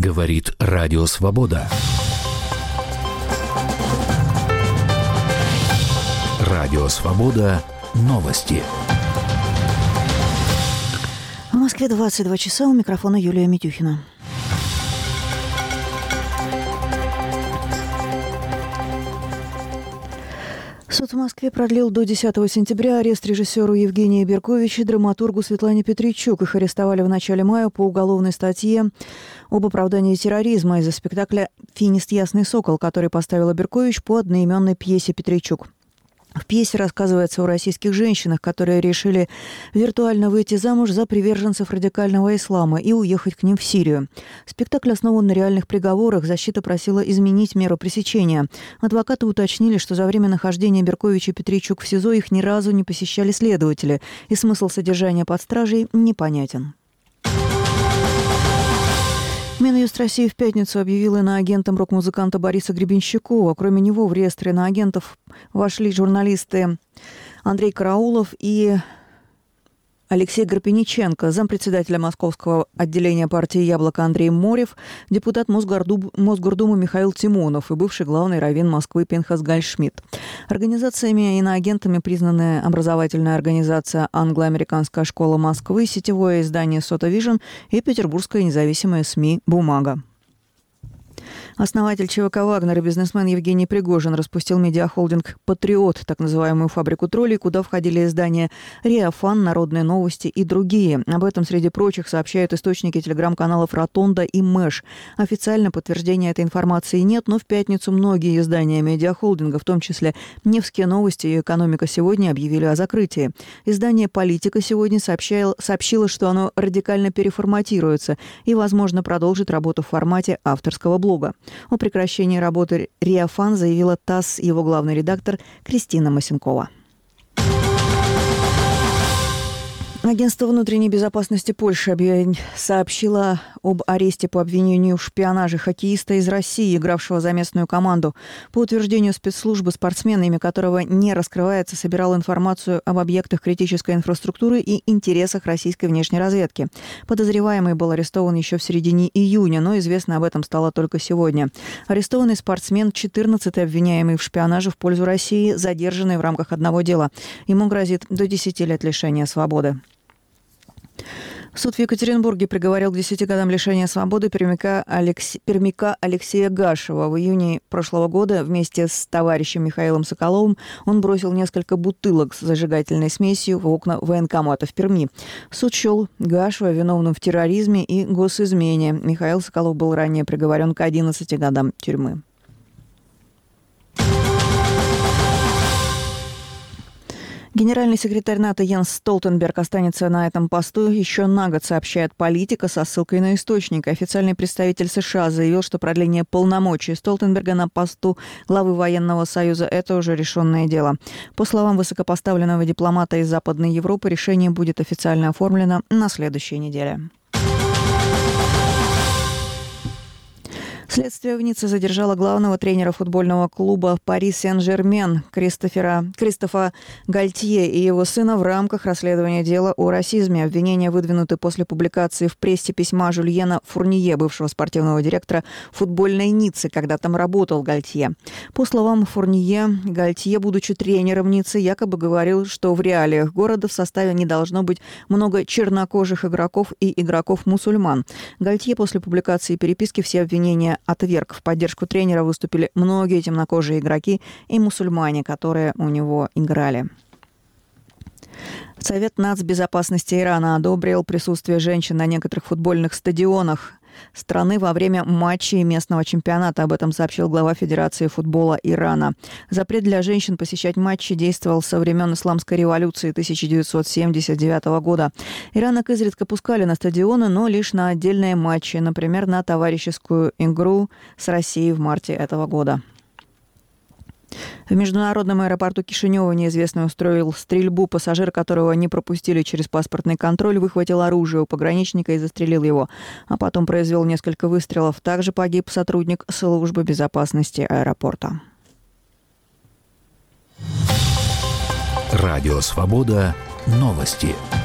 Говорит Радио Свобода. Радио Свобода. Новости. В Москве 22 часа. У микрофона Юлия Митюхина. Суд в Москве продлил до 10 сентября арест режиссеру Евгении Беркович и драматургу Светлане Петричук. Их арестовали в начале мая по уголовной статье об оправдании терроризма из-за спектакля «Финист Ясный Сокол», который поставила Беркович по одноименной пьесе Петричук. В пьесе рассказывается о российских женщинах, которые решили виртуально выйти замуж за приверженцев радикального ислама и уехать к ним в Сирию. Спектакль основан на реальных приговорах. Защита просила изменить меру пресечения. Адвокаты уточнили, что за время нахождения Беркович и Петричук в СИЗО их ни разу не посещали следователи, и смысл содержания под стражей непонятен. Минюст России в пятницу объявил иноагентом рок-музыканта Бориса Гребенщикова. Кроме него в реестр иноагентов вошли журналисты Андрей Караулов и Алексей Гарпениченко, зампредседателя Московского отделения партии «Яблоко» Андрей Морев, депутат Мосгордумы Михаил Тимонов и бывший главный раввин Москвы Пинхас Гальшмидт. Организациями иноагентами признаны образовательная организация «Англо-американская школа Москвы», сетевое издание «Сота Вижн» и петербургская независимая СМИ «Бумага». Основатель ЧВК «Вагнер» и бизнесмен Евгений Пригожин распустил медиахолдинг «Патриот», так называемую фабрику троллей, куда входили издания «Реафан», «Народные новости» и другие. Об этом, среди прочих, сообщают источники телеграм-каналов «Ротонда» и «Мэш». Официально подтверждения этой информации нет, но в пятницу многие издания медиахолдинга, в том числе «Невские новости» и «Экономика сегодня», объявили о закрытии. Издание «Политика» сегодня сообщило, что оно радикально переформатируется и, возможно, продолжит работу в формате авторского блога. О прекращении работы «Реафан» заявила ТАСС его главный редактор Кристина Масенкова. Агентство внутренней безопасности Польши сообщило об аресте по обвинению в шпионаже хоккеиста из России, игравшего за местную команду. По утверждению спецслужбы, спортсмен, имя которого не раскрывается, собирал информацию об объектах критической инфраструктуры и интересах российской внешней разведки. Подозреваемый был арестован еще в середине июня, но известно об этом стало только сегодня. Арестованный спортсмен, 14-й обвиняемый в шпионаже в пользу России, задержанный в рамках одного дела. Ему грозит до 10 лет лишения свободы. Суд в Екатеринбурге приговорил к 10 годам лишения свободы пермяка Алексея Гашева. В июне прошлого года вместе с товарищем Михаилом Соколовым он бросил несколько бутылок с зажигательной смесью в окна военкомата в Перми. Суд счел Гашева виновным в терроризме и госизмене. Михаил Соколов был ранее приговорен к 11 годам тюрьмы. Генеральный секретарь НАТО Йенс Столтенберг останется на этом посту еще на год, сообщает «Политика» со ссылкой на источник. Официальный представитель США заявил, что продление полномочий Столтенберга на посту главы военного союза – это уже решенное дело. По словам высокопоставленного дипломата из Западной Европы, решение будет официально оформлено на следующей неделе. Следствие в Ницце задержало главного тренера футбольного клуба «Пари Сен-Жермен» Кристофа Гальтье и его сына в рамках расследования дела о расизме. Обвинения выдвинуты после публикации в прессе письма Жюльена Фурнье, бывшего спортивного директора футбольной Ниццы, когда там работал Гальтье. По словам Фурнье, Гальтье, будучи тренером Ниццы, якобы говорил, что в реалиях города в составе не должно быть много чернокожих игроков и игроков-мусульман. Гальтье после публикации переписки все обвинения отверг. В поддержку тренера выступили многие темнокожие игроки и мусульмане, которые у него играли. Совет нацбезопасности Ирана одобрил присутствие женщин на некоторых футбольных стадионах страны во время матчей местного чемпионата. Об этом сообщил глава Федерации футбола Ирана. Запрет для женщин посещать матчи действовал со времен Исламской революции 1979 года. Иранок изредка пускали на стадионы, но лишь на отдельные матчи, например, на товарищескую игру с Россией в марте этого года. В международном аэропорту Кишинева неизвестный устроил стрельбу. Пассажир, которого не пропустили через паспортный контроль, выхватил оружие у пограничника и застрелил его, а потом произвел несколько выстрелов. Также погиб сотрудник службы безопасности аэропорта. Радио «Свобода». Новости.